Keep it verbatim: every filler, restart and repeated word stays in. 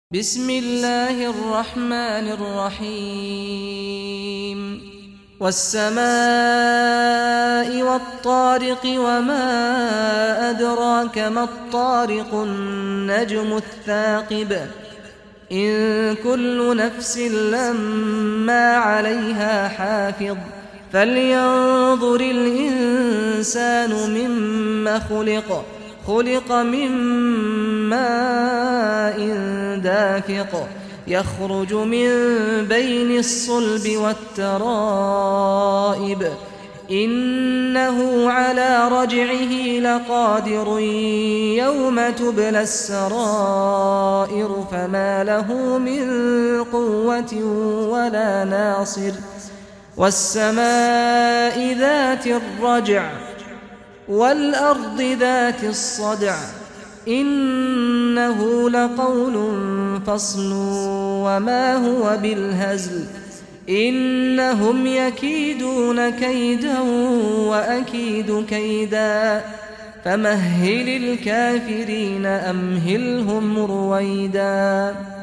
بسم الله الرحمن الرحيم والسماء والطارق وما أدراك ما الطارق النجم الثاقب إن كل نفس لما عليها حافظ فلينظر الإنسان مما خلق خلق من ماء دافق يخرج من بين الصلب والترائب إنه على رجعه لقادر يوم تبلى السرائر فما له من قوة ولا ناصر والسماء ذات الرجع والأرض ذات الصدع إنه لقول فصل وما هو بالهزل إنهم يكيدون كيدا وأكيد كيدا فمهل الكافرين أمهلهم رويدا.